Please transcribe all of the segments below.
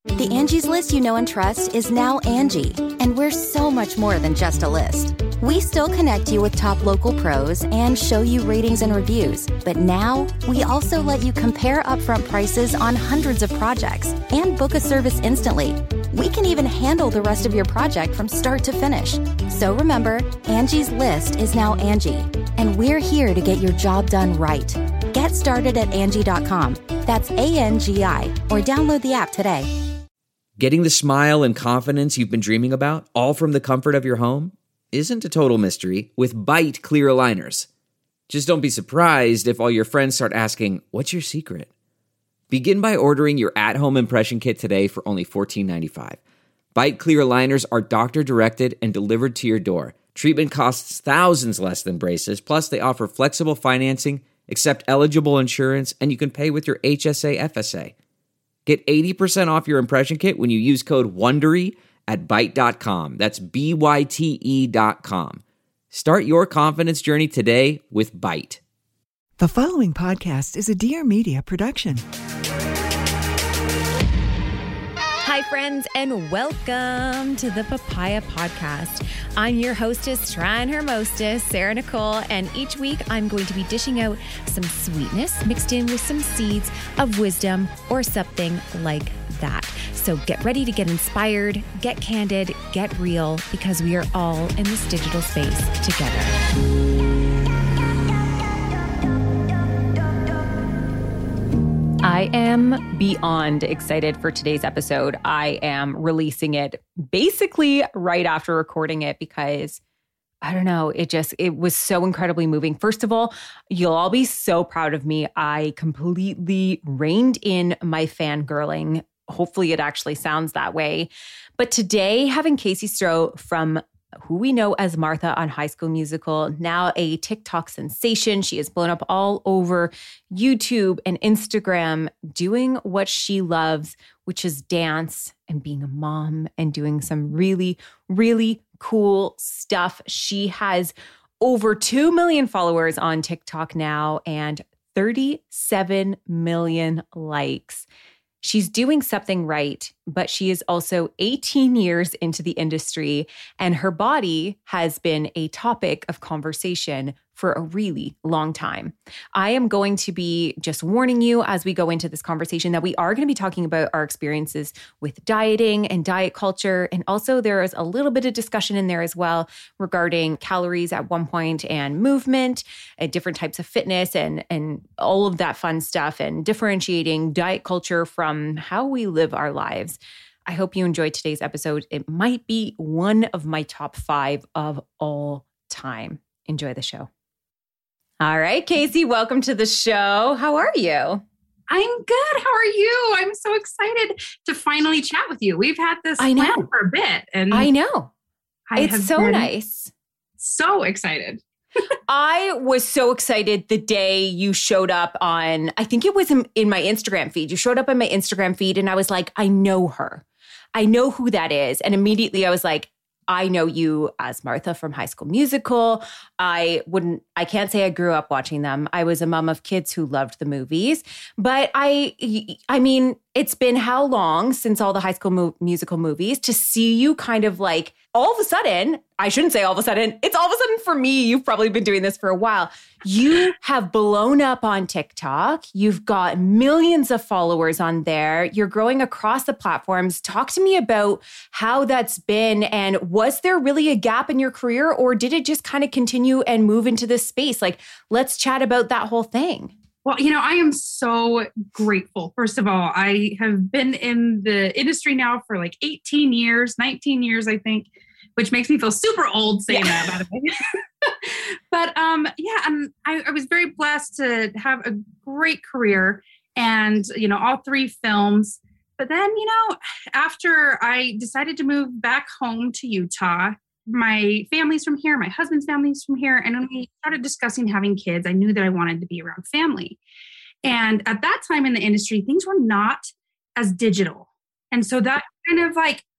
The Angie's List you know and trust is now Angie, and we're so much more than just a list. We still connect you with top local pros and show you ratings and reviews, but now we also let you compare upfront prices on hundreds of projects and book a service instantly. We can even handle the rest of your project from start to finish. So remember, Angie's List is now Angie, and we're here to get your job done right. Get started at Angie.com. That's ANGI, or download the app today. Getting the smile and confidence you've been dreaming about, all from the comfort of your home, isn't a total mystery with Byte clear aligners. Just don't be surprised if all your friends start asking, "What's your secret?" Begin by ordering your at-home impression kit today for only $14.95. Byte clear aligners are doctor-directed and delivered to your door. Treatment costs thousands less than braces, plus they offer flexible financing, accept eligible insurance, and you can pay with your HSA FSA. Get 80% off your impression kit when you use code WONDERY at Byte.com. That's BYTE.com. Start your confidence journey today with Byte. The following podcast is a Dear Media production. Hi, friends, and welcome to the Papaya Podcast. I'm your hostess, trying her mostest, Sarah Nicole, and each week I'm going to be dishing out some sweetness mixed in with some seeds of wisdom or something like that. So get ready to get inspired, get candid, get real, because we are all in this digital space together. I am beyond excited for today's episode. I am releasing it basically right after recording it because, I don't know, it was so incredibly moving. First of all, you'll all be so proud of me. I completely reined in my fangirling. Hopefully it actually sounds that way. But today, having Casey Stroh from who we know as Martha on High School Musical, now a TikTok sensation. She has blown up all over YouTube and Instagram, doing what she loves, which is dance and being a mom and doing some really, really cool stuff. She has over 2 million followers on TikTok now and 37 million likes. She's doing something right, but she is also 18 years into the industry, and her body has been a topic of conversation for a really long time. I am going to be just warning you as we go into this conversation that we are going to be talking about our experiences with dieting and diet culture. And also there is a little bit of discussion in there as well regarding calories at one point and movement and different types of fitness and all of that fun stuff and differentiating diet culture from how we live our lives. I hope you enjoyed today's episode. It might be one of my top 5 of all time. Enjoy the show. All right, Casey, welcome to the show. How are you? I'm good. How are you? I'm so excited to finally chat with you. We've had this plan for a bit. And I know. It's so nice. So excited. I was so excited the day you showed up on, I think it was in my Instagram feed. You showed up on my Instagram feed and I was like, I know her. I know who that is. And immediately I was like, I know you as Martha from High School Musical. I can't say I grew up watching them. I was a mom of kids who loved the movies. But I mean, it's been how long since all the High School Musical movies to see you kind of like all of a sudden, I shouldn't say all of a sudden, it's all of a sudden for me, you've probably been doing this for a while. You have blown up on TikTok. You've got millions of followers on there. You're growing across the platforms. Talk to me about how that's been. And was there really a gap in your career or did it just kind of continue and move into this space? Like, let's chat about that whole thing. Well, I am so grateful. First of all, I have been in the industry now for like 18 years, 19 years, I think, which makes me feel super old saying that, by the way. But I was very blessed to have a great career and, all 3 films. But then, after I decided to move back home to Utah, my family's from here, my husband's family's from here. And when we started discussing having kids, I knew that I wanted to be around family. And at that time in the industry, things were not as digital. And so that kind of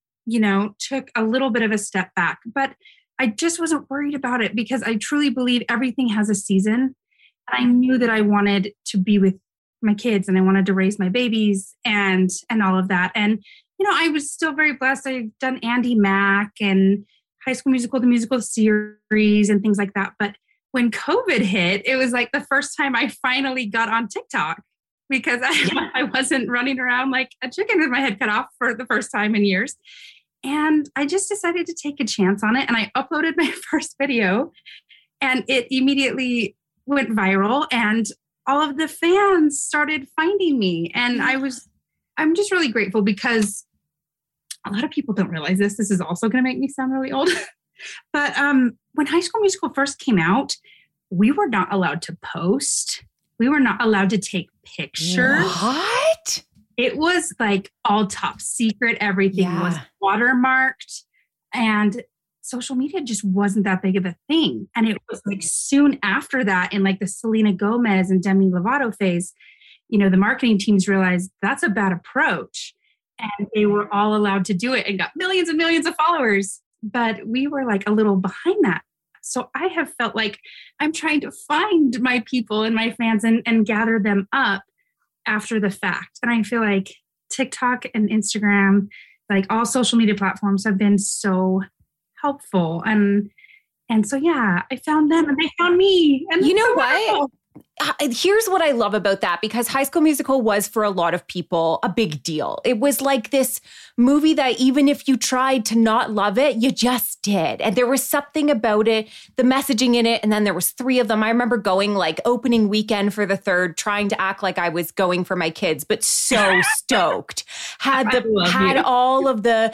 took a little bit of a step back. But I just wasn't worried about it because I truly believe everything has a season. And I knew that I wanted to be with my kids and I wanted to raise my babies and all of that. And I was still very blessed. I've done Andy Mack and High School Musical, the musical series and things like that. But when COVID hit, it was like the first time I finally got on TikTok because I wasn't running around like a chicken with my head cut off for the first time in years. And I just decided to take a chance on it. And I uploaded my first video and it immediately went viral and all of the fans started finding me. And I'm just really grateful because a lot of people don't realize this. This is also going to make me sound really old. But when High School Musical first came out, we were not allowed to post. We were not allowed to take pictures. What? It was like all top secret. Everything was watermarked and social media just wasn't that big of a thing. And it was like soon after that in like the Selena Gomez and Demi Lovato phase, the marketing teams realized that's a bad approach. And they were all allowed to do it and got millions and millions of followers. But we were like a little behind that. So I have felt like I'm trying to find my people and my fans and gather them up after the fact. And I feel like TikTok and Instagram, like all social media platforms have been so helpful. And so, I found them and they found me. And you know what? Here's what I love about that, because High School Musical was for a lot of people a big deal. It was like this movie that even if you tried to not love it, you just did. And there was something about it, the messaging in it. And then there was 3 of them. I remember going like opening weekend for the 3rd, trying to act like I was going for my kids, but so stoked. Had all of the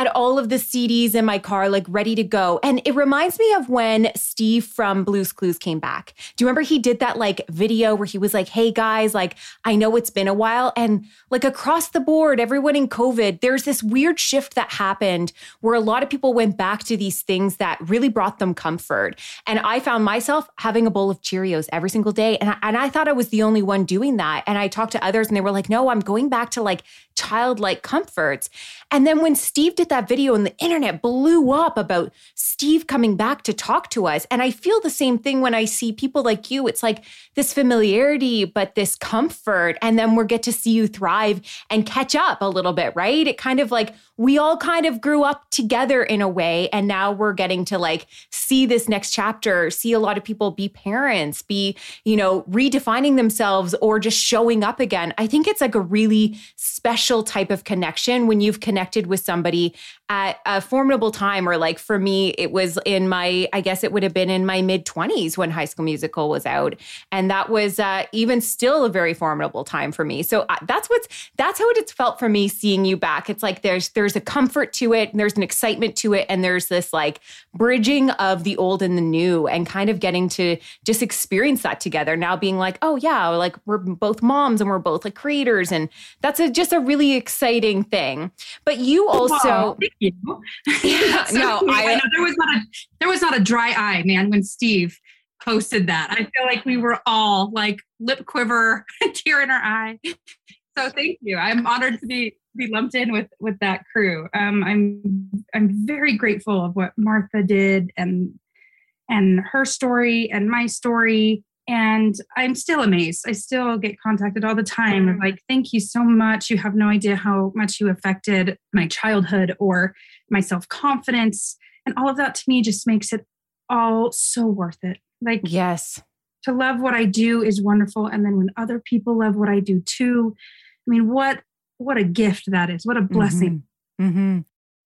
CDs in my car, like ready to go. And it reminds me of when Steve from Blue's Clues came back. Do you remember he did that like video where he was like, hey guys, like I know it's been a while, and like across the board, everyone in COVID, there's this weird shift that happened where a lot of people went back to these things that really brought them comfort. And I found myself having a bowl of Cheerios every single day. And I thought I was the only one doing that. And I talked to others and they were like, no, I'm going back to like childlike comforts. And then when Steve did that video and the internet blew up about Steve coming back to talk to us. And I feel the same thing when I see people like you. It's like this familiarity, but this comfort. And then we get to see you thrive and catch up a little bit, right? It kind of like, we all kind of grew up together in a way. And now we're getting to like see this next chapter, see a lot of people be parents, be, redefining themselves or just showing up again. I think it's like a really special type of connection when you've connected with somebody at a formidable time, or like for me, it was I guess it would have been in my mid-20s when High School Musical was out. And that was even still a very formidable time for me. So that's how it's felt for me seeing you back. It's like there's a comfort to it, and there's an excitement to it, and there's this like bridging of the old and the new, and kind of getting to just experience that together. Now being like, oh yeah, like we're both moms and we're both like creators, and that's just a really exciting thing. But you also, thank you. Yeah, no, I know there was not a dry eye, man, when Steve posted that. I feel like we were all like lip quiver, tear in our eye. So thank you. I'm honored to be lumped in with that crew. I'm very grateful of what Martha did and her story and my story. And I'm still amazed. I still get contacted all the time of like, thank you so much. You have no idea how much you affected my childhood or my self-confidence. And all of that to me just makes it all so worth it. Like, yes, to love what I do is wonderful. And then when other people love what I do too, I mean, what a gift that is. What a blessing. Mm-hmm.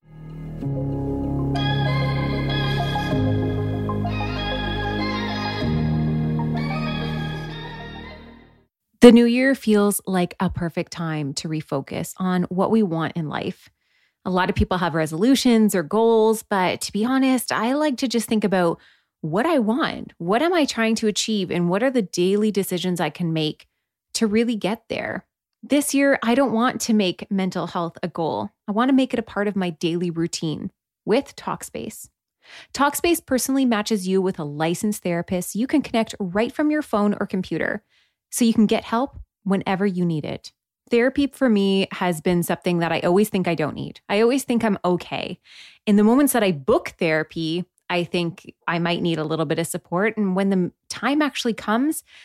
The new year feels like a perfect time to refocus on what we want in life. A lot of people have resolutions or goals, but to be honest, I like to just think about what I want. What am I trying to achieve? And what are the daily decisions I can make to really get there? This year, I don't want to make mental health a goal. I want to make it a part of my daily routine with Talkspace. Talkspace personally matches you with a licensed therapist you can connect right from your phone or computer, so you can get help whenever you need it. Therapy for me has been something that I always think I don't need. I always think I'm okay. In the moments that I book therapy, I think I might need a little bit of support. And when the time actually comes,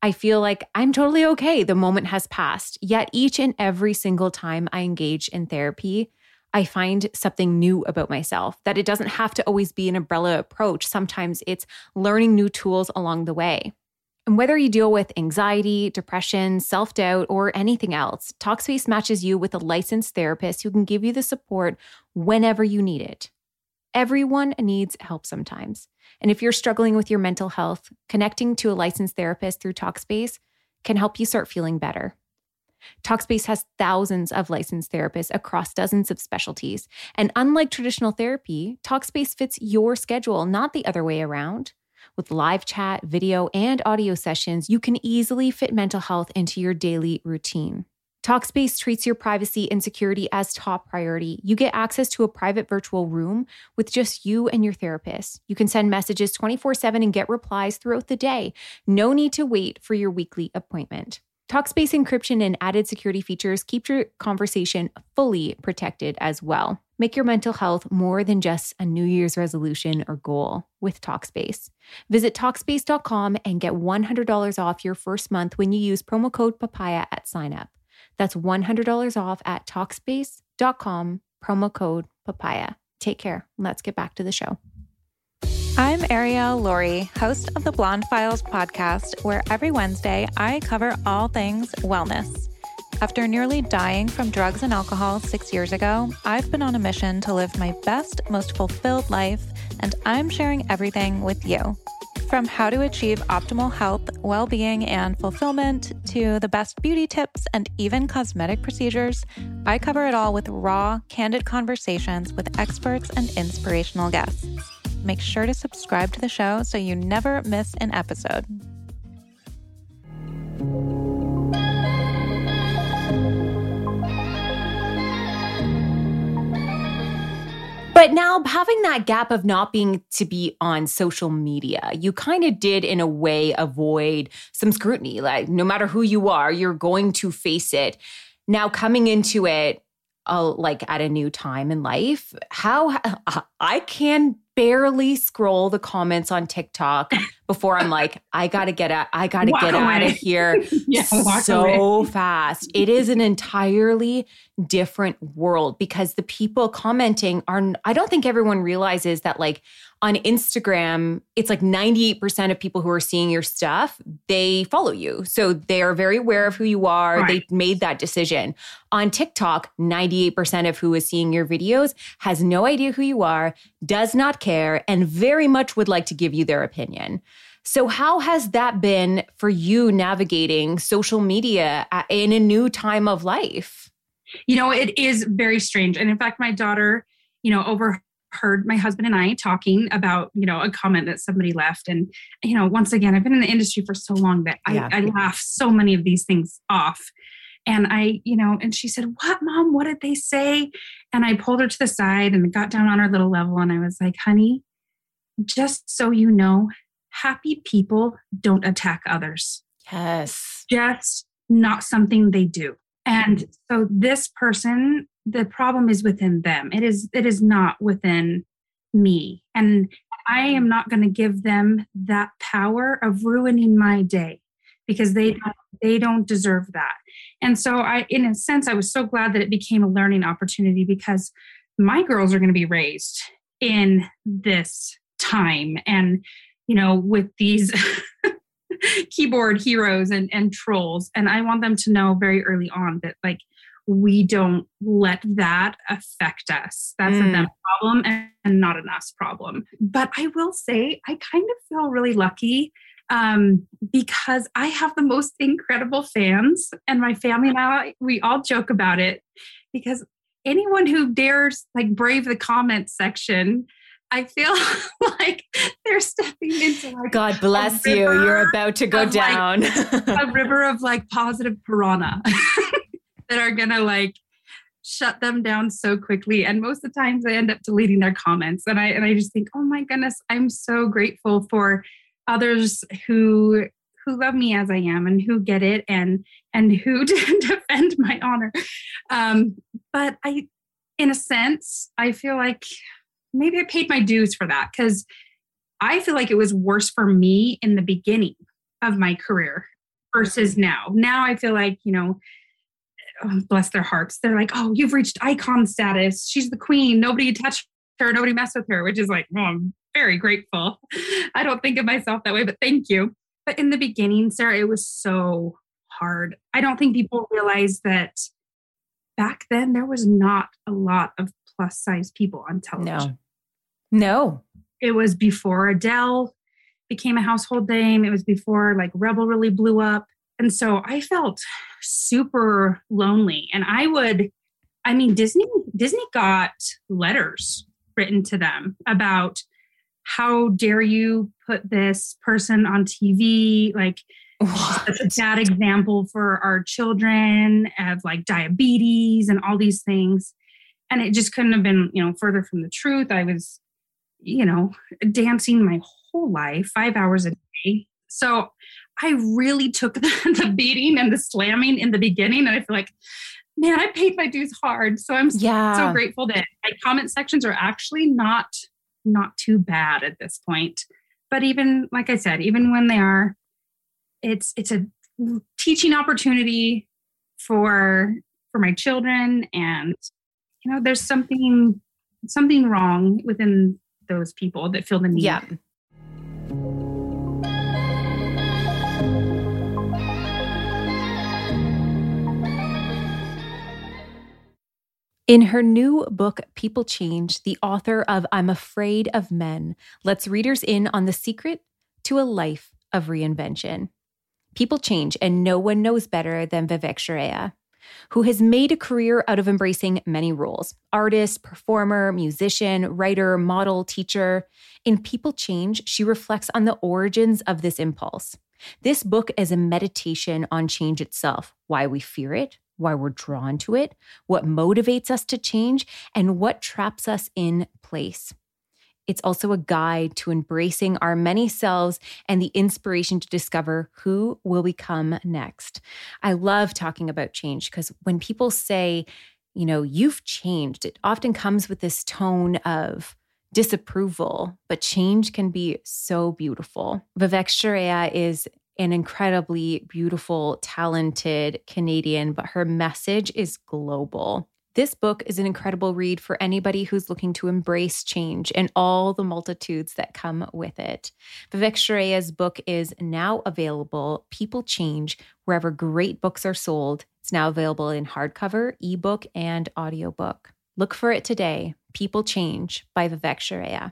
I feel like I'm totally okay. The moment has passed. Yet each and every single time I engage in therapy, I find something new about myself, that it doesn't have to always be an umbrella approach. Sometimes it's learning new tools along the way. And whether you deal with anxiety, depression, self-doubt, or anything else, Talkspace matches you with a licensed therapist who can give you the support whenever you need it. Everyone needs help sometimes. And if you're struggling with your mental health, connecting to a licensed therapist through Talkspace can help you start feeling better. Talkspace has thousands of licensed therapists across dozens of specialties. And unlike traditional therapy, Talkspace fits your schedule, not the other way around. With live chat, video, and audio sessions, you can easily fit mental health into your daily routine. Talkspace treats your privacy and security as top priority. You get access to a private virtual room with just you and your therapist. You can send messages 24/7 and get replies throughout the day. No need to wait for your weekly appointment. Talkspace encryption and added security features keep your conversation fully protected as well. Make your mental health more than just a New Year's resolution or goal with Talkspace. Visit Talkspace.com and get $100 off your first month when you use promo code PAPAYA at sign up. That's $100 off at Talkspace.com, promo code PAPAYA. Take care. Let's get back to the show. I'm Arielle Laurie, host of the Blonde Files podcast, where every Wednesday I cover all things wellness. After nearly dying from drugs and alcohol 6 years ago, I've been on a mission to live my best, most fulfilled life, and I'm sharing everything with you. From how to achieve optimal health, well-being, and fulfillment to the best beauty tips and even cosmetic procedures, I cover it all with raw, candid conversations with experts and inspirational guests. Make sure to subscribe to the show so you never miss an episode. But now having that gap of not being to be on social media, you kind of did in a way avoid some scrutiny. Like no matter who you are, you're going to face it. Now coming into it like at a new time in life, how I can barely scroll the comments on TikTok before I'm like, I gotta get out of here so fast. It is an entirely different world because the people commenting I don't think everyone realizes that like on Instagram, it's like 98% of people who are seeing your stuff, they follow you. So they're very aware of who you are. Right. They made that decision. On TikTok, 98% of who is seeing your videos has no idea who you are, does not care, and very much would like to give you their opinion. So how has that been for you navigating social media in a new time of life? You know, it is very strange. And in fact, my daughter, overheard my husband and I talking about, a comment that somebody left. And, once again, I've been in the industry for so long that I laugh so many of these things off. And and she said, "What, Mom? What did they say?" And I pulled her to the side and got down on her little level. And I was like, "Honey, just so you know, happy people don't attack others." Yes. Just not something they do. And so this person, the problem is within them. It is not within me. And I am not going to give them that power of ruining my day because they don't deserve that. And so in a sense, I was so glad that it became a learning opportunity because my girls are going to be raised in this time and, with these keyboard heroes and trolls. And I want them to know very early on that like, we don't let that affect us. That's a them problem and not an us problem. But I will say, I kind of feel really lucky because I have the most incredible fans, and my family and I, we all joke about it because anyone who dares like brave the comment section, I feel like they're stepping into like God bless you. You're about to go down a river of like positive piranha that are gonna like shut them down so quickly. And most of the times I end up deleting their comments. And I just think, oh my goodness, I'm so grateful for others who love me as I am and who get it and who defend my honor. But in a sense, I feel like maybe I paid my dues for that because I feel like it was worse for me in the beginning of my career versus now. Now I feel like, bless their hearts. They're like, oh, you've reached icon status. She's the queen. Nobody touched her. Nobody messed with her, which is like, oh, I'm very grateful. I don't think of myself that way, but thank you. But in the beginning, Sarah, it was so hard. I don't think people realize that back then there was not a lot of plus size people on television. No. It was before Adele became a household name. It was before like Rebel really blew up. And so I felt super lonely. And Disney got letters written to them about how dare you put this person on TV? Like, such a bad example for our children of like diabetes and all these things. And it just couldn't have been, further from the truth. I was, dancing my whole life, 5 hours a day. So I really took the beating and the slamming in the beginning. And I feel like, man, I paid my dues hard. So I'm so grateful that my comment sections are actually not too bad at this point. But even, like I said, even when they are, it's a teaching opportunity for my children. And, there's something wrong within those people that feel the need. Yeah. In her new book, People Change, the author of I'm Afraid of Men lets readers in on the secret to a life of reinvention. People change, and no one knows better than Vivek Shraya, who has made a career out of embracing many roles: artist, performer, musician, writer, model, teacher. In People Change, she reflects on the origins of this impulse. This book is a meditation on change itself, why we fear it, why we're drawn to it, what motivates us to change, and what traps us in place. It's also a guide to embracing our many selves and the inspiration to discover who will become next. I love talking about change because when people say, you've changed, it often comes with this tone of disapproval, but change can be so beautiful. Vivek Shraya is an incredibly beautiful, talented Canadian, but her message is global. This book is an incredible read for anybody who's looking to embrace change and all the multitudes that come with it. Vivek Shraya's book is now available, People Change, wherever great books are sold. It's now available in hardcover, ebook, and audiobook. Look for it today, People Change by Vivek Shraya.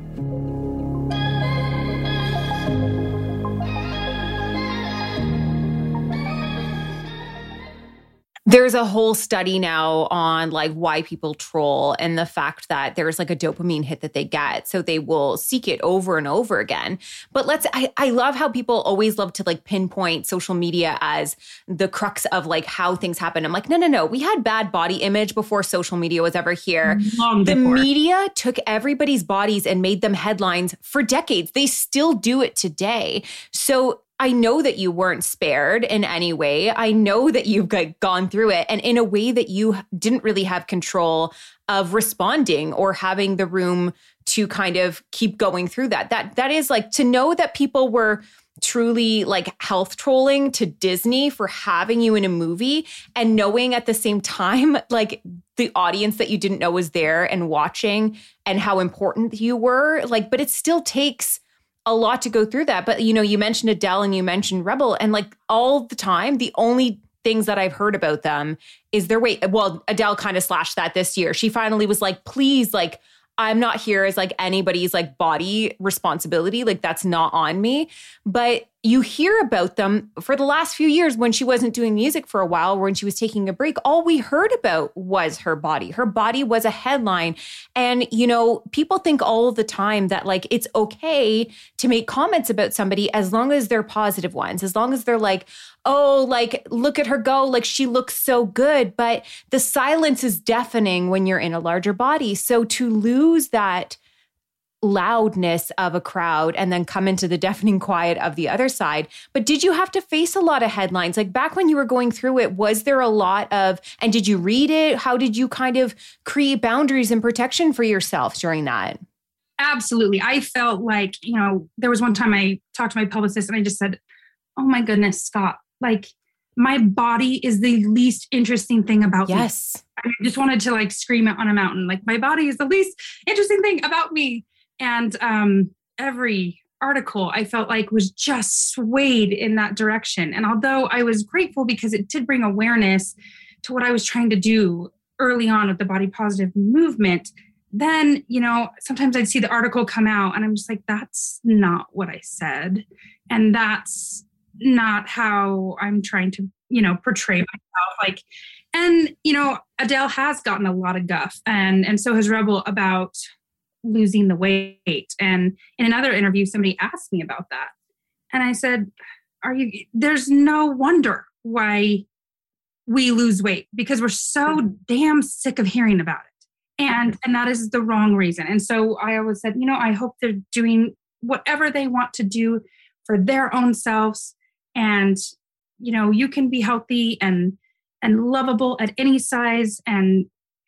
There's a whole study now on like why people troll and the fact that there's like a dopamine hit that they get. So they will seek it over and over again. But I love how people always love to like pinpoint social media as the crux of like how things happen. I'm like, no. We had bad body image before social media was ever here. The media took everybody's bodies and made them headlines for decades. They still do it today. So I know that you weren't spared in any way. I know that you've gone through it, and in a way that you didn't really have control of responding or having the room to kind of keep going through that. That is like to know that people were truly like health trolling to Disney for having you in a movie, and knowing at the same time like the audience that you didn't know was there and watching and how important you were. Like, but it still takes a lot to go through that. But, you mentioned Adele and you mentioned Rebel, and like all the time, the only things that I've heard about them is their weight. Well, Adele kind of slashed that this year. She finally was like, please, like, I'm not here as like anybody's like body responsibility. Like that's not on me. But you hear about them for the last few years when she wasn't doing music for a while, when she was taking a break. All we heard about was her body. Her body was a headline. And, people think all of the time that like it's okay to make comments about somebody as long as they're positive ones, as long as they're like, oh, like, look at her go, like she looks so good. But the silence is deafening when you're in a larger body. So to lose that loudness of a crowd and then come into the deafening quiet of the other side. But did you have to face a lot of headlines? Like back when you were going through it, was there a lot of, and did you read it? How did you kind of create boundaries and protection for yourself during that? Absolutely. I felt like, there was one time I talked to my publicist and I just said, oh my goodness, Scott, like my body is the least interesting thing about me. Yes. I just wanted to like scream it on a mountain. Like my body is the least interesting thing about me. And every article I felt like was just swayed in that direction. And although I was grateful because it did bring awareness to what I was trying to do early on with the body positive movement, then, you know, sometimes I'd see the article come out and I'm just like, that's not what I said. And that's not how I'm trying to, you know, portray myself. Like, and, you know, Adele has gotten a lot of guff and so has Rebel about losing the weight. And in another interview, somebody asked me about that. And I said, there's no wonder why we lose weight because we're so damn sick of hearing about it. And that is the wrong reason. And so I always said, you know, I hope they're doing whatever they want to do for their own selves. And, you know, you can be healthy and lovable at any size, and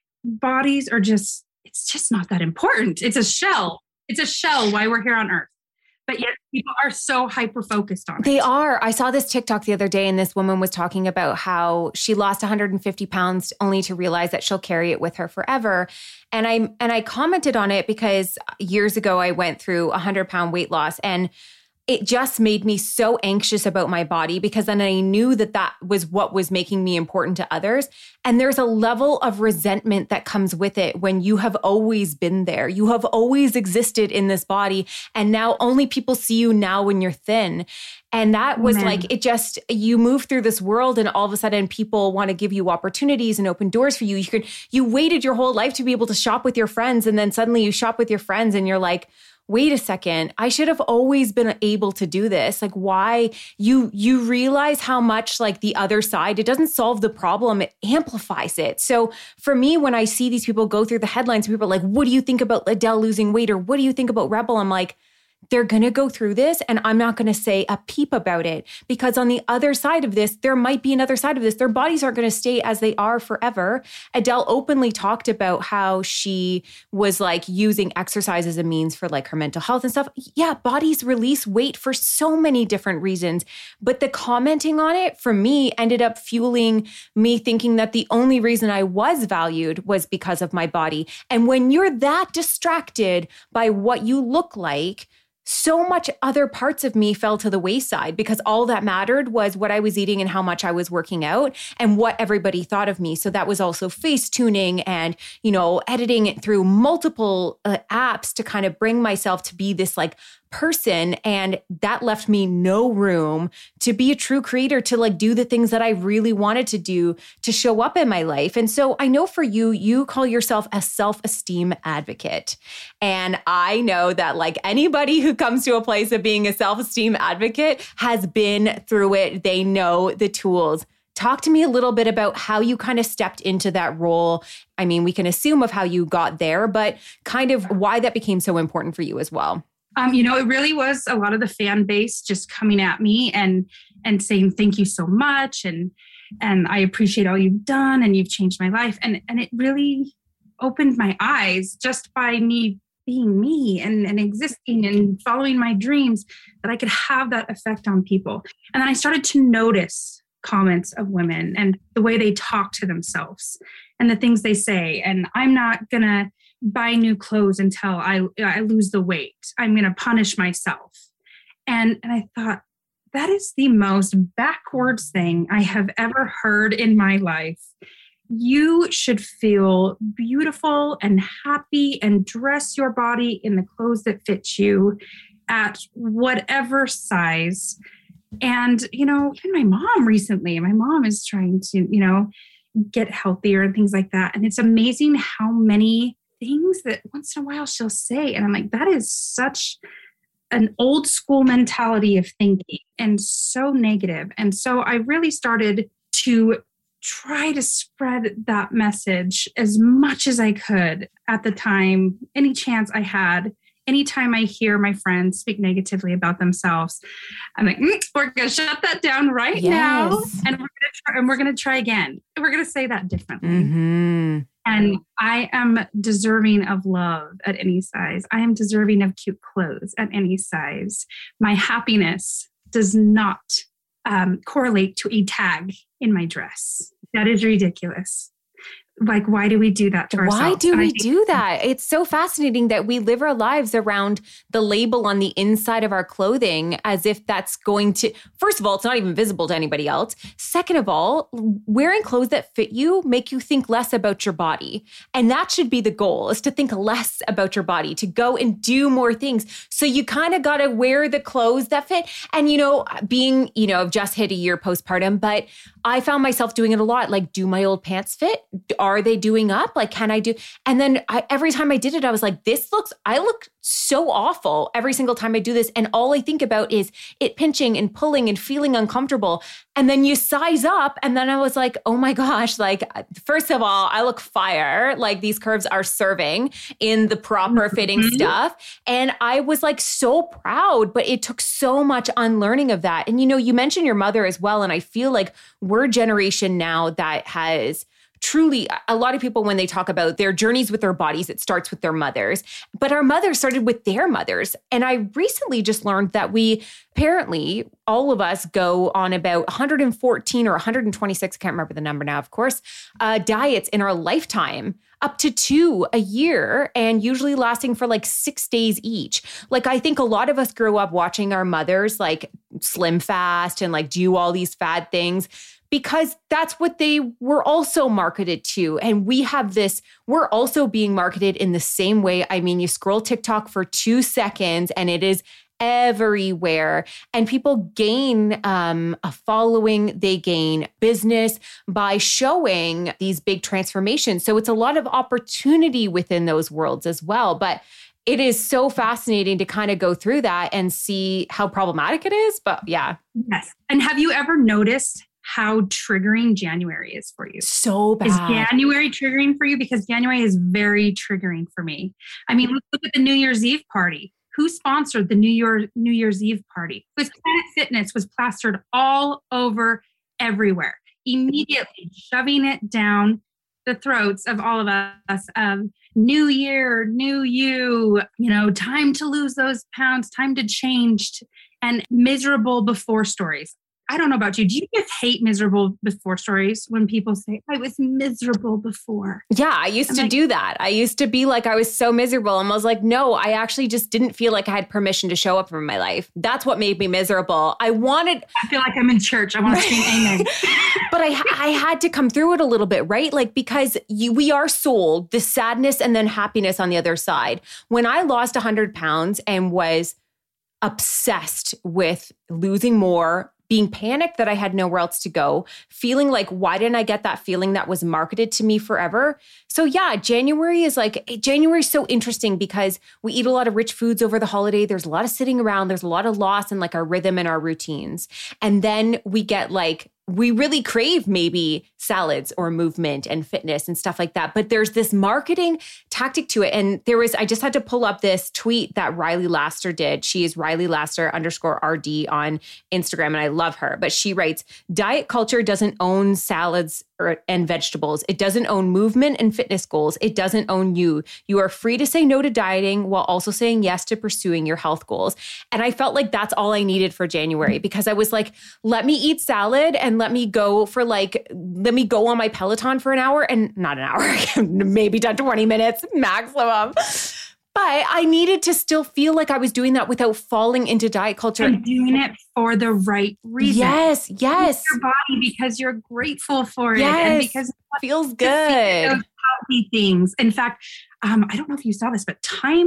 bodies are just, it's just not that important. It's a shell. It's a shell why we're here on earth. But yet people are so hyper-focused on it. They are. I saw this TikTok the other day and this woman was talking about how she lost 150 pounds only to realize that she'll carry it with her forever. And I commented on it because years ago I went through 100-pound weight loss, and it just made me so anxious about my body because then I knew that was what was making me important to others. And there's a level of resentment that comes with it when you have always been there. You have always existed in this body. And now only people see you now when you're thin. And that was like, it just, you move through this world and all of a sudden people want to give you opportunities and open doors for you. You waited your whole life to be able to shop with your friends. And then suddenly you shop with your friends and you're like, wait a second, I should have always been able to do this. Like why you realize how much like the other side, it doesn't solve the problem, it amplifies it. So for me, when I see these people go through the headlines, people are like, what do you think about Adele losing weight? Or what do you think about Rebel? I'm like, they're going to go through this and I'm not going to say a peep about it because on the other side of this, there might be another side of this. Their bodies aren't going to stay as they are forever. Adele openly talked about how she was like using exercise as a means for like her mental health and stuff. Yeah, bodies release weight for so many different reasons. But the commenting on it for me ended up fueling me thinking that the only reason I was valued was because of my body. And when you're that distracted by what you look like, so much other parts of me fell to the wayside because all that mattered was what I was eating and how much I was working out and what everybody thought of me. So that was also face tuning and, you know, editing it through multiple apps to kind of bring myself to be this like person. And that left me no room to be a true creator, to like do the things that I really wanted to do to show up in my life. And so I know for you, you call yourself a self-esteem advocate. And I know that like anybody who comes to a place of being a self-esteem advocate has been through it. They know the tools. Talk to me a little bit about how you kind of stepped into that role. I mean, we can assume of how you got there, but kind of why that became so important for you as well. You know, it really was a lot of the fan base just coming at me and saying, thank you so much. And I appreciate all you've done and you've changed my life. And it really opened my eyes just by me being me and existing and following my dreams, that I could have that effect on people. And then I started to notice comments of women and the way they talk to themselves and the things they say. And I'm not going to buy new clothes until I lose the weight. I'm going to punish myself. And I thought, that is the most backwards thing I have ever heard in my life. You should feel beautiful and happy and dress your body in the clothes that fit you at whatever size. And, you know, even my mom is trying to, you know, get healthier and things like that. And it's amazing how many things that once in a while she'll say. And I'm like, that is such an old school mentality of thinking and so negative. And so I really started to try to spread that message as much as I could at the time, any chance I had. Anytime I hear my friends speak negatively about themselves, I'm like, we're going to shut that down right now. And we're going to try again. We're going to say that differently. Mm-hmm. And I am deserving of love at any size. I am deserving of cute clothes at any size. My happiness does not correlate to a tag in my dress. That is ridiculous. Like, why do we do that to ourselves? Why do we do that? It's so fascinating that we live our lives around the label on the inside of our clothing as if that's going to, first of all, it's not even visible to anybody else. Second of all, wearing clothes that fit you make you think less about your body. And that should be the goal, is to think less about your body, to go and do more things. So you kind of got to wear the clothes that fit. And, being, I've just hit a year postpartum, but I found myself doing it a lot. Like, do my old pants fit? Are they doing up? Like, can I do? And then every time I did it, I was like, I look so awful every single time I do this. And all I think about is it pinching and pulling and feeling uncomfortable. And then you size up. And then I was like, oh my gosh, like, first of all, I look fire. Like, these curves are serving in the proper fitting stuff. And I was like so proud, but it took so much unlearning of that. And, you mentioned your mother as well. And I feel like we're a generation now that has truly, a lot of people, when they talk about their journeys with their bodies, it starts with their mothers. But our mothers started with their mothers. And I recently just learned that apparently, all of us go on about 114 or 126, I can't remember the number now, of course, diets in our lifetime, up to 2 a year, and usually lasting for like 6 days each. Like, I think a lot of us grew up watching our mothers like slim fast and like do all these fad things, because that's what they were also marketed to. And we're also being marketed in the same way. I mean, you scroll TikTok for 2 seconds and it is everywhere. And people gain a following, they gain business by showing these big transformations. So it's a lot of opportunity within those worlds as well. But it is so fascinating to kind of go through that and see how problematic it is. But yeah. Yes. And have you ever noticed how triggering January is for you? So bad. Is January triggering for you? Because January is very triggering for me. I mean, look at the New Year's Eve party. Who sponsored the New Year's Eve party? It was Planet Fitness, was plastered all over everywhere, immediately shoving it down the throats of all of us. New year, new you, time to lose those pounds, time to change, and miserable before stories. I don't know about you. Do you just hate miserable before stories when people say, I was miserable before? Yeah, I used to do that. I used to be like, I was so miserable. And I was like, no, I actually just didn't feel like I had permission to show up in my life. That's what made me miserable. I feel like I'm in church. I want to scream amen. But I had to come through it a little bit, right? Like, because we are sold the sadness and then happiness on the other side. When I lost 100 pounds and was obsessed with losing more, being panicked that I had nowhere else to go, feeling like, why didn't I get that feeling that was marketed to me forever? So yeah, January is so interesting because we eat a lot of rich foods over the holiday. There's a lot of sitting around. There's a lot of loss in like our rhythm and our routines. And then we get we really crave maybe salads or movement and fitness and stuff like that. But there's this marketing tactic to it. And I just had to pull up this tweet that Riley Laster did. She is Riley Laster _RD on Instagram. And I love her. But she writes, diet culture doesn't own salads and vegetables. It doesn't own movement and fitness goals. It doesn't own you. You are free to say no to dieting while also saying yes to pursuing your health goals. And I felt like that's all I needed for January, because I was like, let me eat salad and let me go on my Peloton for an hour, and not an hour, maybe done 20 minutes maximum. But I needed to still feel like I was doing that without falling into diet culture. And doing it for the right reason. Yes. Your body because you're grateful for it. Yes. And because it feels good. Those healthy things. In fact, I don't know if you saw this, but Time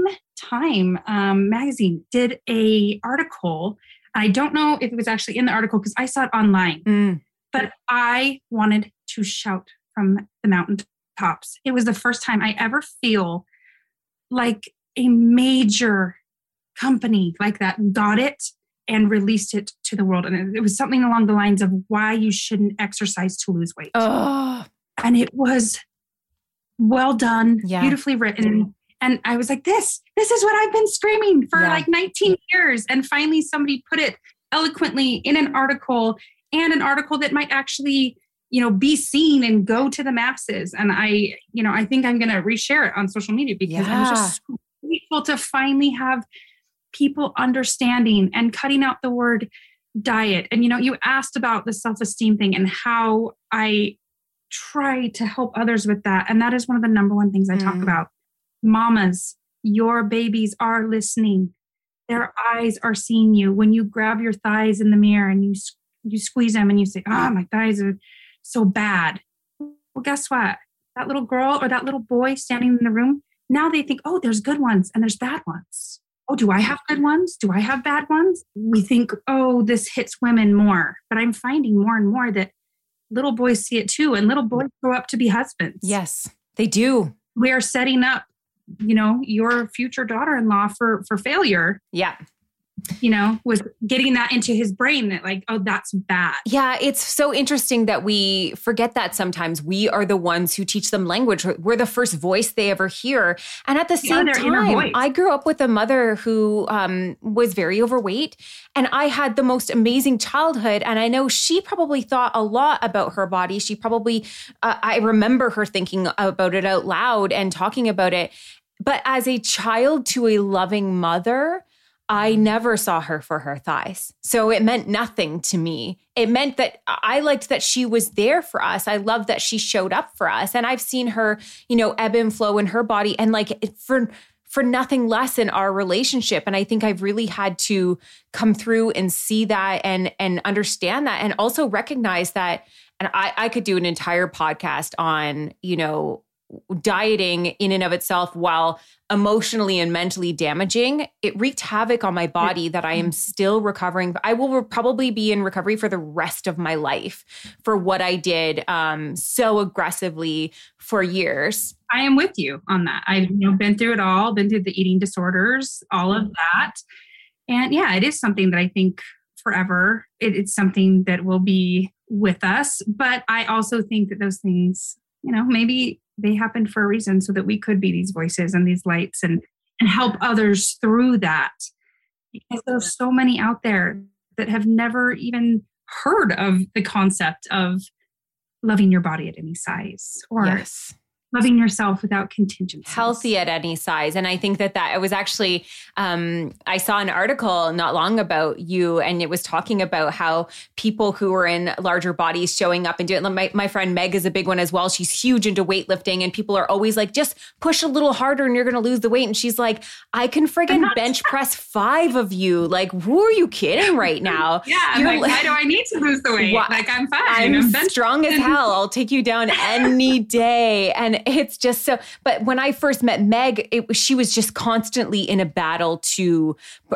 magazine did a article. I don't know if it was actually in the article because I saw it online. But I wanted to shout from the mountaintops. It was the first time I ever feel like a major company like that got it and released it to the world. And it was something along the lines of why you shouldn't exercise to lose weight. Oh. And it was well done, beautifully written. And I was like, this is what I've been screaming for like 19 years. And finally somebody put it eloquently in an article, and an article that might actually, be seen and go to the masses. And I think I'm going to reshare it on social media because I was just so grateful to finally have people understanding and cutting out the word diet. And, you asked about the self-esteem thing and how I try to help others with that. And that is one of the number one things I talk about. Mamas, your babies are listening. Their eyes are seeing you. When you grab your thighs in the mirror and you squeeze them and you say, oh, my thighs are so bad. Well, guess what? That little girl or that little boy standing in the room, now they think, oh, there's good ones and there's bad ones. Oh, do I have good ones? Do I have bad ones? We think, oh, this hits women more. But I'm finding more and more that little boys see it too. And little boys grow up to be husbands. Yes, they do. We are setting up, your future daughter-in-law for failure. Yeah. With getting that into his brain that like, oh, that's bad. Yeah, it's so interesting that we forget that sometimes we are the ones who teach them language. We're the first voice they ever hear. And at the same time, I grew up with a mother who was very overweight, and I had the most amazing childhood. And I know she probably thought a lot about her body. She probably, I remember her thinking about it out loud and talking about it. But as a child to a loving mother, I never saw her for her thighs. So it meant nothing to me. It meant that I liked that she was there for us. I loved that she showed up for us. And I've seen her, ebb and flow in her body and for nothing less in our relationship. And I think I've really had to come through and see that and understand that and also recognize that. And I could do an entire podcast on, dieting in and of itself, while emotionally and mentally damaging, it wreaked havoc on my body that I am still recovering. I will probably be in recovery for the rest of my life for what I did so aggressively for years. I am with you on that. I've been through it all, been through the eating disorders, all of that. And yeah, it is something that I think forever, it's something that will be with us. But I also think that those things, maybe they happened for a reason so that we could be these voices and these lights and help others through that. Because there's so many out there that have never even heard of the concept of loving your body at any size or loving yourself without contingencies. Healthy at any size. And I think that it was actually, I saw an article not long about you, and it was talking about how people who are in larger bodies showing up and doing it. My friend Meg is a big one as well. She's huge into weightlifting, and people are always like, just push a little harder and you're going to lose the weight. And she's like, I can friggin' bench press 5 of you. Like, who are you kidding right now? Yeah. Why do I need to lose the weight? Like, I'm fine. I'm strong as hell. I'll take you down any day. And it's just so, but when I first met Meg, she was just constantly in a battle to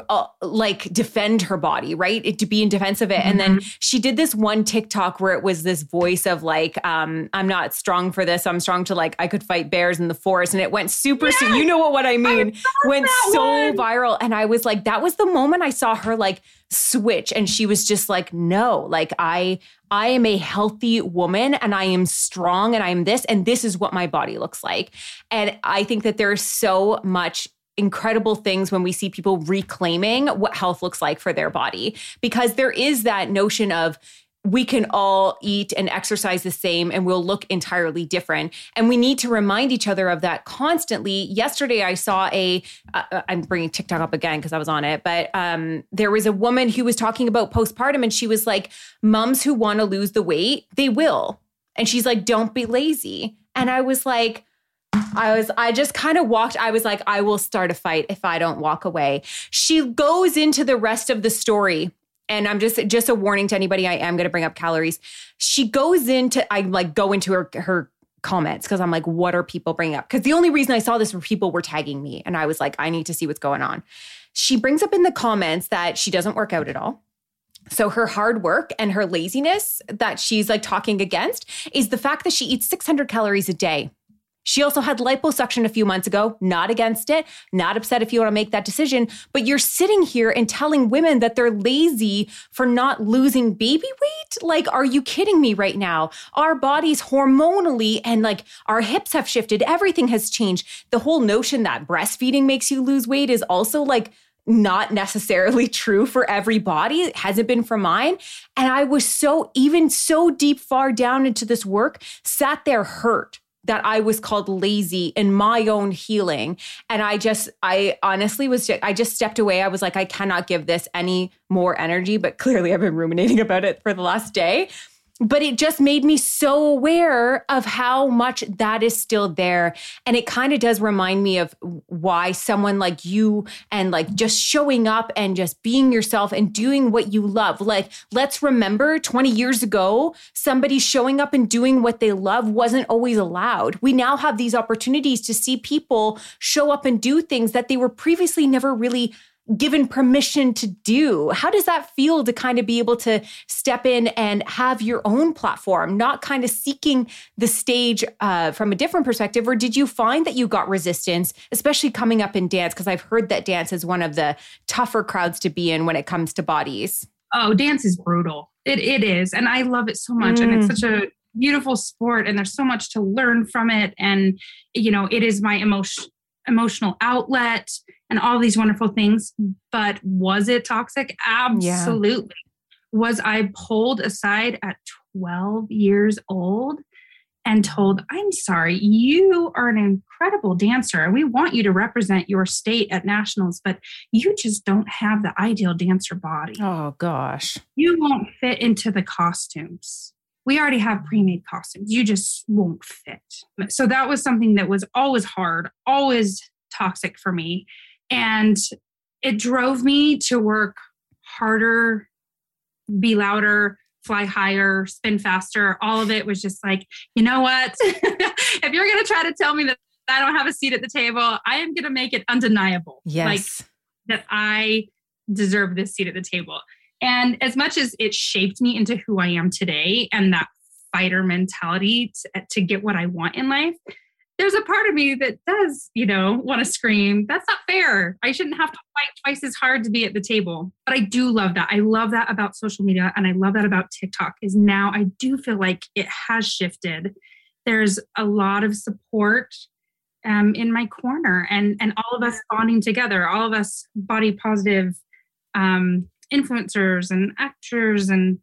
defend her body, right? To be in defense of it. Mm-hmm. And then she did this one TikTok where it was this voice of like, I'm not strong for this. I'm strong to I could fight bears in the forest. And it went super, you know what I mean? Went so viral. And I was like, that was the moment I saw her switch. And she was just like, no, I am a healthy woman and I am strong and I am this, and this is what my body looks like. And I think that there's so much incredible things when we see people reclaiming what health looks like for their body, because there is that notion of we can all eat and exercise the same and we'll look entirely different. And we need to remind each other of that constantly. Yesterday, I saw I'm bringing TikTok up again because I was on it, but there was a woman who was talking about postpartum, and she was like, moms who want to lose the weight, they will. And she's like, don't be lazy. And I was like, I just kind of walked. I was like, I will start a fight if I don't walk away. She goes into the rest of the story. And I'm just a warning to anybody, I am going to bring up calories. She goes into, I go into her comments because I'm like, what are people bringing up? Because the only reason I saw this was people were tagging me. And I was like, I need to see what's going on. She brings up in the comments that she doesn't work out at all. So her hard work and her laziness that she's talking against is the fact that she eats 600 calories a day. She also had liposuction a few months ago, not against it, not upset if you want to make that decision, but you're sitting here and telling women that they're lazy for not losing baby weight? Are you kidding me right now? Our bodies hormonally and our hips have shifted. Everything has changed. The whole notion that breastfeeding makes you lose weight is also not necessarily true for everybody. It hasn't been for mine. And I was so deep, far down into this work, sat there hurt. that I was called lazy in my own healing. And I honestly I just stepped away. I was like, I cannot give this any more energy, but clearly I've been ruminating about it for the last day. But it just made me so aware of how much that is still there. And it kind of does remind me of why someone like you and like just showing up and just being yourself and doing what you love. Like, let's remember 20 years ago, somebody showing up and doing what they love wasn't always allowed. We now have these opportunities to see people show up and do things that they were previously never really given permission to do. How does that feel to kind of be able to step in and have your own platform, not kind of seeking the stage from a different perspective? Or did you find that you got resistance, especially coming up in dance? Because I've heard that dance is one of the tougher crowds to be in when it comes to bodies. Oh, dance is brutal. It is. And I love it so much. And it's such a beautiful sport and there's so much to learn from it. And, you know, it is my emotional outlet and all these wonderful things. But was it toxic? Absolutely. Yeah. Was I pulled aside at 12 years old and told, I'm sorry, you are an incredible dancer and we want you to represent your state at nationals, but you just don't have the ideal dancer body. Oh gosh. You won't fit into the costumes. We already have pre-made costumes. You just won't fit. So that was something that was always hard, always toxic for me. And it drove me to work harder, be louder, fly higher, spin faster. All of it was just like, you know what? If you're going to try to tell me that I don't have a seat at the table, I am going to make it undeniable. Yes. Like that I deserve this seat at the table. And as much as it shaped me into who I am today and that fighter mentality to get what I want in life, there's a part of me that does, you know, want to scream, that's not fair. I shouldn't have to fight twice as hard to be at the table. But I do love that. I love that about social media. And I love that about TikTok is now I do feel like it has shifted. There's a lot of support in my corner and all of us bonding together, all of us body positive influencers and actors and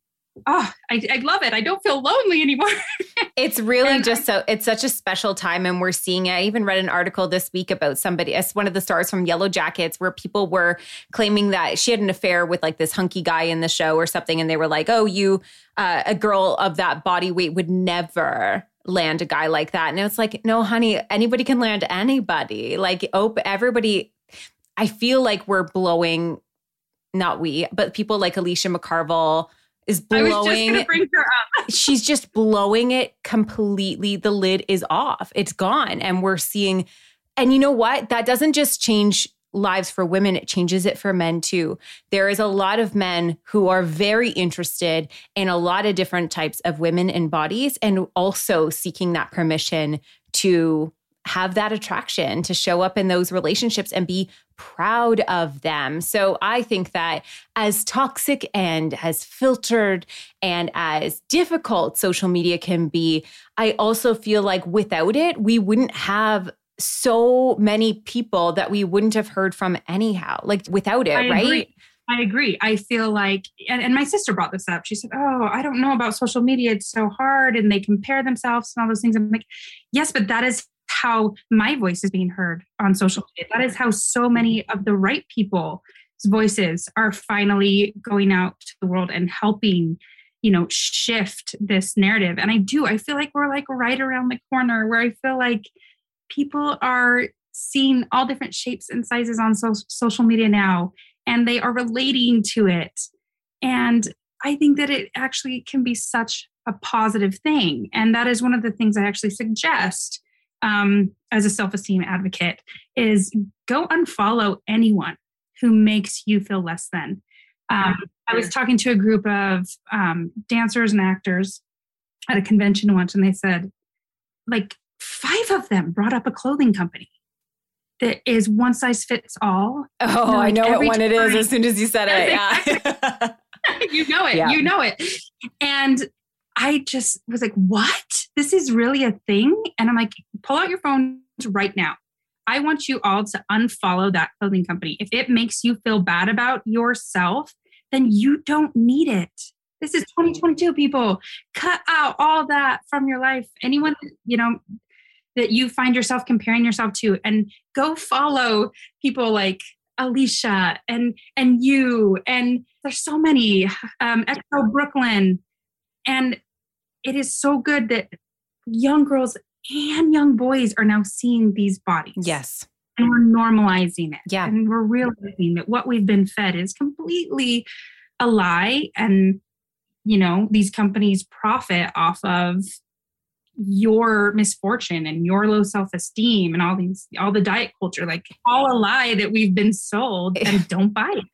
I love it. I don't feel lonely anymore. It's really it's such a special time and we're seeing it. I even read an article this week about somebody, as one of the stars from Yellow Jackets, where people were claiming that she had an affair with like this hunky guy in the show or something. And they were like, oh, you, a girl of that body weight would never land a guy like that. And it's like, no, honey, anybody can land anybody. Like, everybody, I feel like we're blowing, not we, but people like Alicia McCarville is blowing. I was just going to bring her up. She's just blowing it completely. The lid is off. It's gone. And we're seeing, and you know what? That doesn't just change lives for women. It changes it for men too. There is a lot of men who are very interested in a lot of different types of women and bodies and also seeking that permission to have that attraction, to show up in those relationships and be proud of them. So I think that as toxic and as filtered and as difficult social media can be, I also feel like without it, we wouldn't have so many people that we wouldn't have heard from anyhow, like without it, right? I agree. I feel like, and my sister brought this up. She said, oh, I don't know about social media. It's so hard and they compare themselves and all those things. I'm like, yes, but that is how my voice is being heard on social media. That is how so many of the right people's voices are finally going out to the world and helping, you know, shift this narrative. And I feel like we're like right around the corner where I feel like people are seeing all different shapes and sizes on social media now, and they are relating to it. And I think that it actually can be such a positive thing. And that is one of the things I actually suggest as a self-esteem advocate is go unfollow anyone who makes you feel less than. I was talking to a group of dancers and actors at a convention once, and they said, like, 5 of them brought up a clothing company that is one size fits all. Oh, like I know what one it is as soon as you said it. Yeah. You know it. Yeah. You know it. And I just was like, what? This is really a thing? And I'm like, pull out your phones right now. I want you all to unfollow that clothing company. If it makes you feel bad about yourself, then you don't need it. This is 2022, people. Cut out all that from your life. Anyone, you know, that you find yourself comparing yourself to, and go follow people like Alicia and you, and there's so many, Expo Brooklyn. And it is so good that young girls and young boys are now seeing these bodies. Yes. And we're normalizing it. Yeah. And we're realizing that what we've been fed is completely a lie. And, these companies profit off of your misfortune and your low self-esteem and all the diet culture, like all a lie that we've been sold, and don't buy it.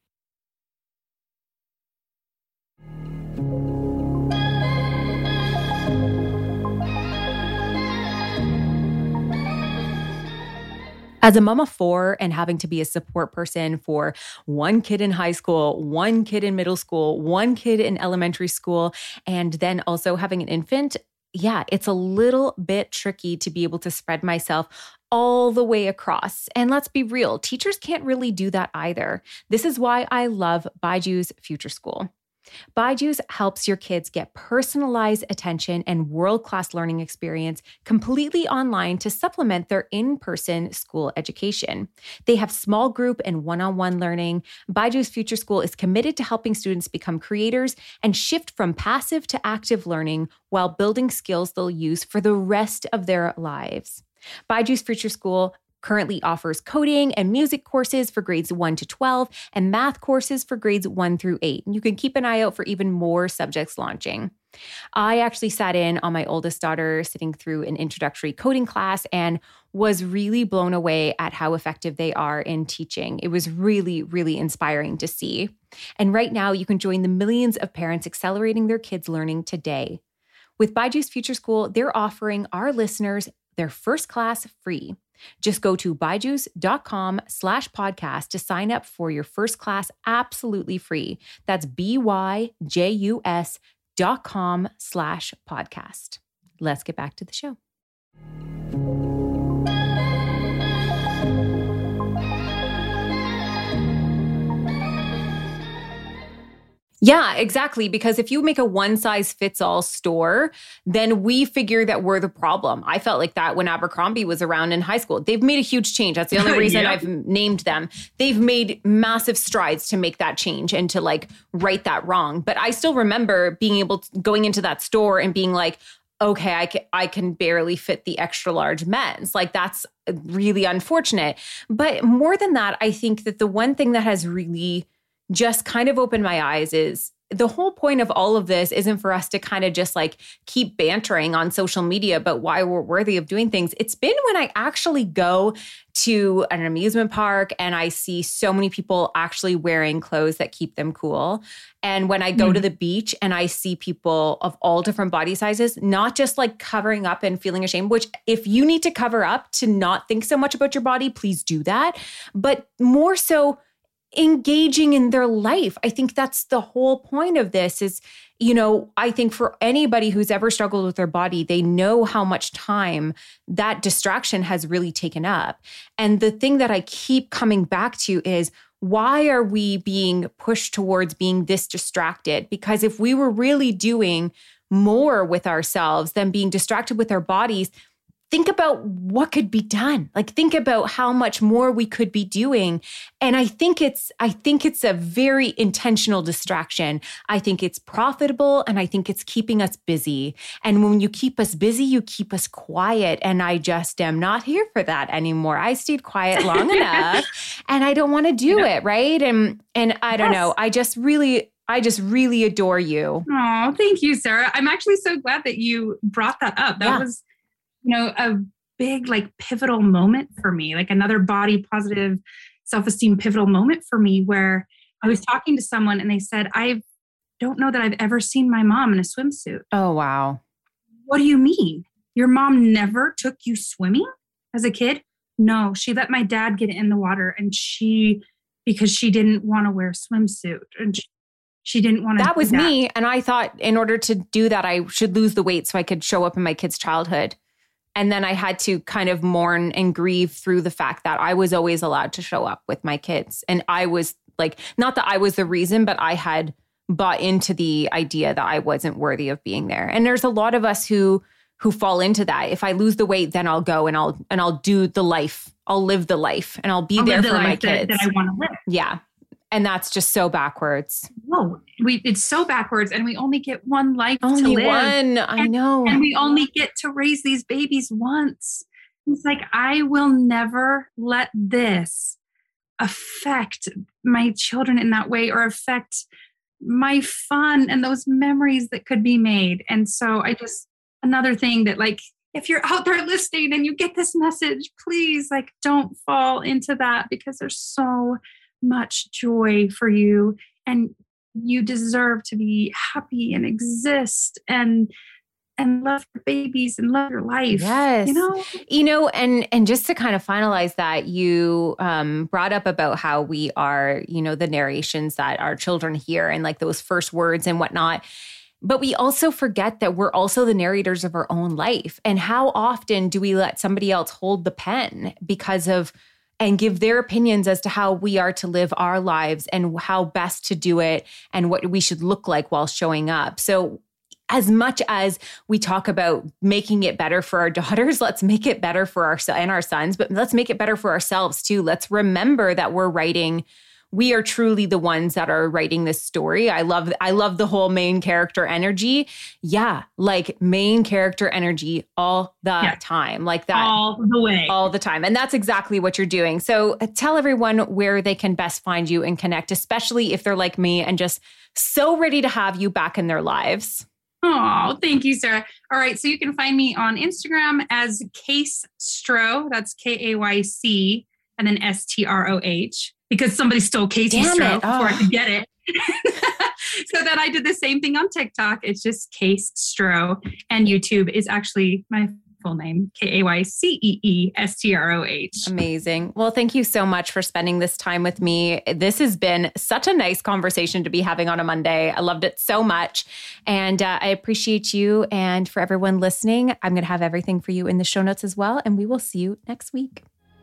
As a mom of 4 and having to be a support person for one kid in high school, one kid in middle school, one kid in elementary school, and then also having an infant, yeah, it's a little bit tricky to be able to spread myself all the way across. And let's be real, teachers can't really do that either. This is why I love Byju's Future School. Byju's helps your kids get personalized attention and world-class learning experience completely online to supplement their in-person school education. They have small group and one-on-one learning. Byju's Future School is committed to helping students become creators and shift from passive to active learning while building skills they'll use for the rest of their lives. Byju's Future School currently offers coding and music courses for grades 1 to 12 and math courses for grades 1 through 8. And you can keep an eye out for even more subjects launching. I actually sat in on my oldest daughter sitting through an introductory coding class and was really blown away at how effective they are in teaching. It was really, really inspiring to see. And right now you can join the millions of parents accelerating their kids' learning today. With Byju's Future School, they're offering our listeners their first class free. Just go to byjus.com/podcast to sign up for your first class absolutely free. That's byjus.com/podcast. Let's get back to the show. Yeah, exactly. Because if you make a one-size-fits-all store, then we figure that we're the problem. I felt like that when Abercrombie was around in high school. They've made a huge change. That's the only reason I've named them. They've made massive strides to make that change and to right that wrong. But I still remember going into that store and being like, okay, I can barely fit the extra large men's. That's really unfortunate. But more than that, I think that the one thing that has really just kind of opened my eyes is the whole point of all of this isn't for us to kind of just keep bantering on social media about why we're worthy of doing things. It's been when I actually go to an amusement park and I see so many people actually wearing clothes that keep them cool. And when I go to the beach and I see people of all different body sizes, not just covering up and feeling ashamed, which if you need to cover up to not think so much about your body, please do that. But more so, engaging in their life. I think that's the whole point of this is, I think for anybody who's ever struggled with their body, they know how much time that distraction has really taken up. And the thing that I keep coming back to is, why are we being pushed towards being this distracted? Because if we were really doing more with ourselves than being distracted with our bodies, think about what could be done. Think about how much more we could be doing. And I think it's a very intentional distraction. I think it's profitable and I think it's keeping us busy. And when you keep us busy, you keep us quiet. And I just am not here for that anymore. I stayed quiet long enough and I don't want to do it. Right. And I don't know. I just really adore you. Oh, thank you, Sarah. I'm actually so glad that you brought that up. That was a big, pivotal moment for me, another body positive self-esteem pivotal moment for me, where I was talking to someone and they said, I don't know that I've ever seen my mom in a swimsuit. Oh, wow. What do you mean? Your mom never took you swimming as a kid? No, she let my dad get in the water because she didn't want to wear a swimsuit and she didn't want to. That was me. And I thought in order to do that, I should lose the weight so I could show up in my kid's childhood. And then I had to kind of mourn and grieve through the fact that I was always allowed to show up with my kids. And I was not that I was the reason, but I had bought into the idea that I wasn't worthy of being there. And there's a lot of us who who fall into that. If I lose the weight, then I'll go and I'll do the life. I'll live the life and I'll be there for my kids that I want to live. Yeah. And that's just so backwards. No, it's so backwards, and we only get one life to live. Only one, I know. And we only get to raise these babies once. It's like, I will never let this affect my children in that way, or affect my fun and those memories that could be made. And so another thing that, like, if you're out there listening and you get this message, please, like, don't fall into that, because there's so much joy for you, and you deserve to be happy and exist and love your babies and love your life. Yes. And just to kind of finalize that, you brought up about how we are, the narrations that our children hear and like those first words and whatnot. But we also forget that we're also the narrators of our own life. And how often do we let somebody else hold the pen and give their opinions as to how we are to live our lives and how best to do it and what we should look like while showing up. So as much as we talk about making it better for our daughters, let's make it better for our sons, but let's make it better for ourselves too. Let's remember that we are truly the ones that are writing this story. I love the whole main character energy. Yeah, like main character energy all the time. Like that. All the way. All the time. And that's exactly what you're doing. So tell everyone where they can best find you and connect, especially if they're like me and just so ready to have you back in their lives. Oh, thank you, Sarah. All right. So you can find me on Instagram as Kayce Stroh. That's Kayc and then STROH. Because somebody stole Casey's Stroh before I could get it. So then I did the same thing on TikTok. It's just Kayce Stroh. And YouTube is actually my full name, KAYCEESTROH. Amazing. Well, thank you so much for spending this time with me. This has been such a nice conversation to be having on a Monday. I loved it so much. And I appreciate you. And for everyone listening, I'm going to have everything for you in the show notes as well. And we will see you next week.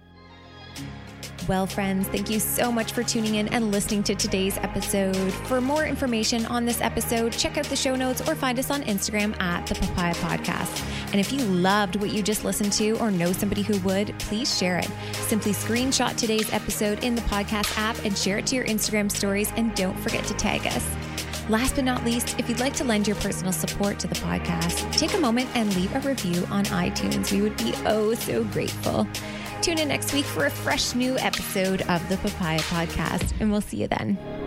Well, friends, thank you so much for tuning in and listening to today's episode. For more information on this episode, check out the show notes or find us on Instagram at The Papaya Podcast. And if you loved what you just listened to or know somebody who would, please share it. Simply screenshot today's episode in the podcast app and share it to your Instagram stories, and don't forget to tag us. Last but not least, if you'd like to lend your personal support to the podcast, take a moment and leave a review on iTunes. We would be so grateful. Tune in next week for a fresh new episode of the Papaya Podcast, and we'll see you then.